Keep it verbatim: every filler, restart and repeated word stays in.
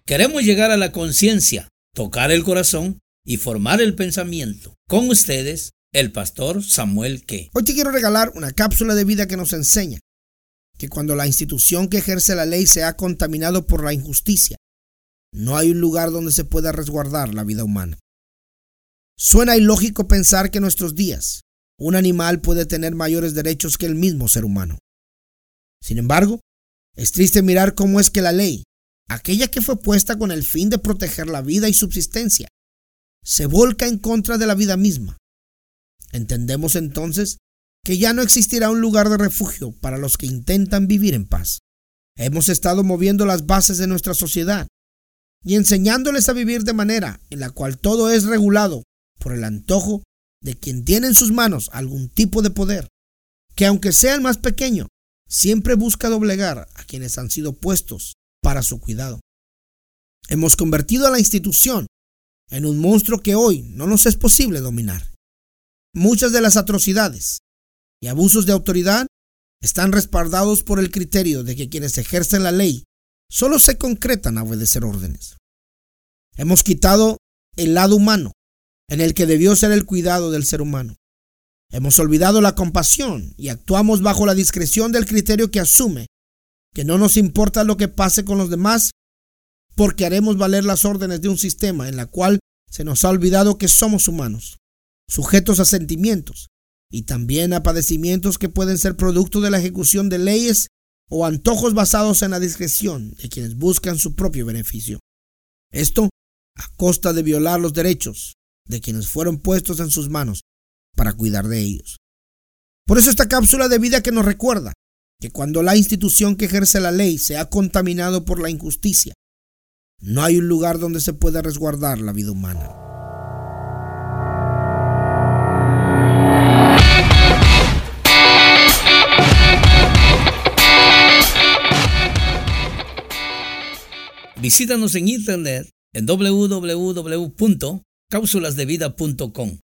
Queremos llegar a la conciencia, tocar el corazón y formar el pensamiento. Con ustedes, el pastor Samuel Ke. Hoy te quiero regalar una cápsula de vida que nos enseña que cuando la institución que ejerce la ley se ha contaminado por la injusticia, no hay un lugar donde se pueda resguardar la vida humana. Suena ilógico pensar que en nuestros días un animal puede tener mayores derechos que el mismo ser humano. Sin embargo, es triste mirar cómo es que la ley, aquella que fue puesta con el fin de proteger la vida y subsistencia, se volca en contra de la vida misma. Entendemos entonces que ya no existirá un lugar de refugio para los que intentan vivir en paz. Hemos estado moviendo las bases de nuestra sociedad y enseñándoles a vivir de manera en la cual todo es regulado por el antojo de quien tiene en sus manos algún tipo de poder, que aunque sea el más pequeño, siempre busca doblegar a quienes han sido puestos para su cuidado. Hemos convertido a la institución en un monstruo que hoy no nos es posible dominar. Muchas de las atrocidades y abusos de autoridad están respaldados por el criterio de que quienes ejercen la ley solo se concretan a obedecer órdenes. Hemos quitado el lado humano, en el que debió ser el cuidado del ser humano. Hemos olvidado la compasión y actuamos bajo la discreción del criterio que asume que no nos importa lo que pase con los demás porque haremos valer las órdenes de un sistema en la cual se nos ha olvidado que somos humanos, sujetos a sentimientos y también a padecimientos que pueden ser producto de la ejecución de leyes o antojos basados en la discreción de quienes buscan su propio beneficio. Esto a costa de violar los derechos de quienes fueron puestos en sus manos para cuidar de ellos. Por eso esta cápsula de vida que nos recuerda que cuando la institución que ejerce la ley se ha contaminado por la injusticia, no hay un lugar donde se pueda resguardar la vida humana. Visítanos en internet en doble u doble u doble u punto cápsulas de vida punto com.